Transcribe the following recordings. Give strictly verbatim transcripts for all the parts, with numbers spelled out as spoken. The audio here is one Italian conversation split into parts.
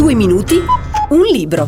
Due minuti, un libro.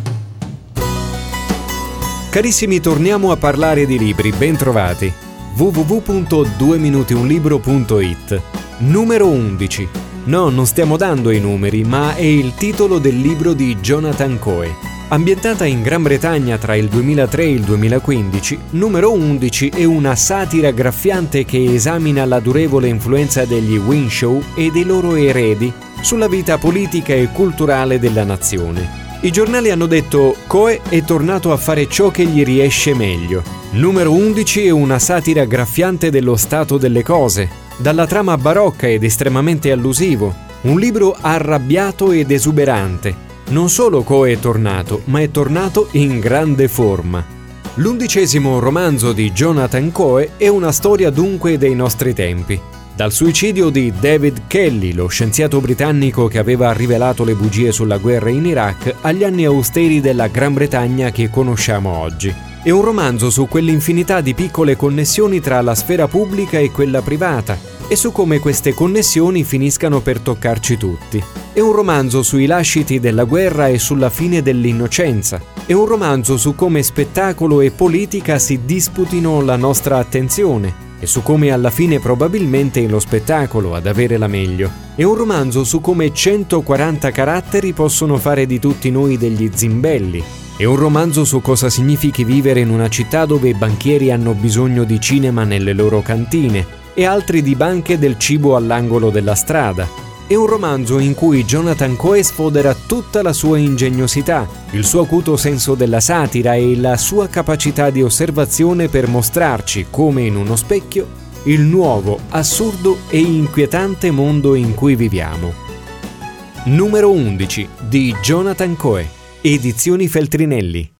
Carissimi, torniamo a parlare di libri, bentrovati. w w w punto due minuti un libro punto i t. Numero undici. No, non stiamo dando i numeri, ma è il titolo del libro di Jonathan Coe. Ambientata in Gran Bretagna tra il duemilatré e il duemilaquindici, Numero undici è una satira graffiante che esamina la durevole influenza degli Windshaw e dei loro eredi sulla vita politica e culturale della nazione. I giornali hanno detto: Coe è tornato a fare ciò che gli riesce meglio. Numero undici è una satira graffiante dello stato delle cose, dalla trama barocca ed estremamente allusivo, un libro arrabbiato ed esuberante. Non solo Coe è tornato, ma è tornato in grande forma. L'undicesimo romanzo di Jonathan Coe è una storia dunque dei nostri tempi. Dal suicidio di David Kelly, lo scienziato britannico che aveva rivelato le bugie sulla guerra in Iraq, agli anni austeri della Gran Bretagna che conosciamo oggi. È un romanzo su quell'infinità di piccole connessioni tra la sfera pubblica e quella privata e su come queste connessioni finiscano per toccarci tutti. È un romanzo sui lasciti della guerra e sulla fine dell'innocenza. È un romanzo su come spettacolo e politica si disputino la nostra attenzione e su come alla fine probabilmente è lo spettacolo ad avere la meglio. È un romanzo su come centoquaranta caratteri possono fare di tutti noi degli zimbelli. È un romanzo su cosa significhi vivere in una città dove i banchieri hanno bisogno di cinema nelle loro cantine e altri di banche del cibo all'angolo della strada. È un romanzo in cui Jonathan Coe sfodera tutta la sua ingegnosità, il suo acuto senso della satira e la sua capacità di osservazione per mostrarci, come in uno specchio, il nuovo, assurdo e inquietante mondo in cui viviamo. Numero undici di Jonathan Coe, Edizioni Feltrinelli.